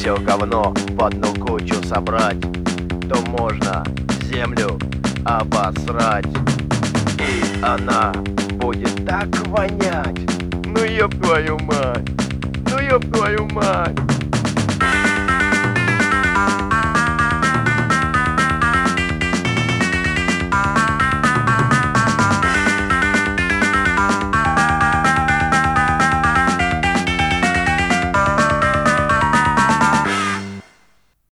все говно в одну кучу собрать, то можно землю обосрать. И она будет так вонять. Ну ёб твою мать, ну ёб твою мать.